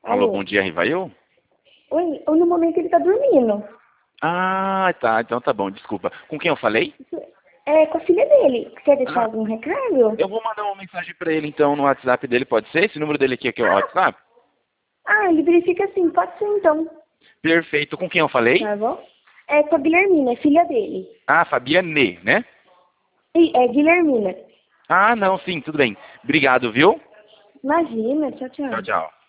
Alô, Alô? bom dia, Rivail? Oi, no momento ele tá dormindo. Ah, tá, então tá bom, desculpa. Com quem eu falei? É com a filha dele. Quer deixar Ah, algum recado? eu vou mandar uma mensagem pra ele então no WhatsApp dele, pode ser? Esse número dele aqui é o WhatsApp? Ele verifica sim, pode ser então. Perfeito. Com quem eu falei? Tá bom? É com a Guilhermina, é filha dele. Ah, Fabiane, né? É Guilhermina. Ah, não, sim, tudo bem. Obrigado, viu? Imagina, tchau, Tchau, tchau. tchau.